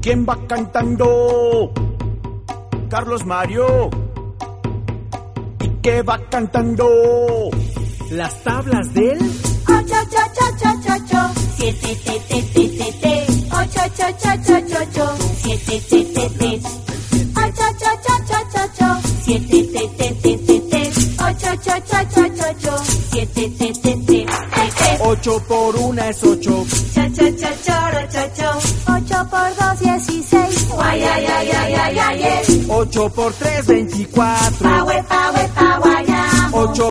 ¿Quién va cantando? Carlos Mario. ¿Y qué va cantando? Las tablas del 8, 8, 8, 8, 8, 7, te, te, te, te, te. 8, 8, 8, 8, 8, 7, te, te, te. 8, 8, 8, 8, 8, 7, te, te, te, te, te. 8, 8, 8, 8, 8, 7, te, te, te, te. 8 por 1 es 8. Cha, cha, cha, choro, cho, cho. 8 por 2, 16. Guay, ay, ay, ay, ay, ay, ay. 8 por 3, 24. Pa, we, pa, we, pa, guayamo. 8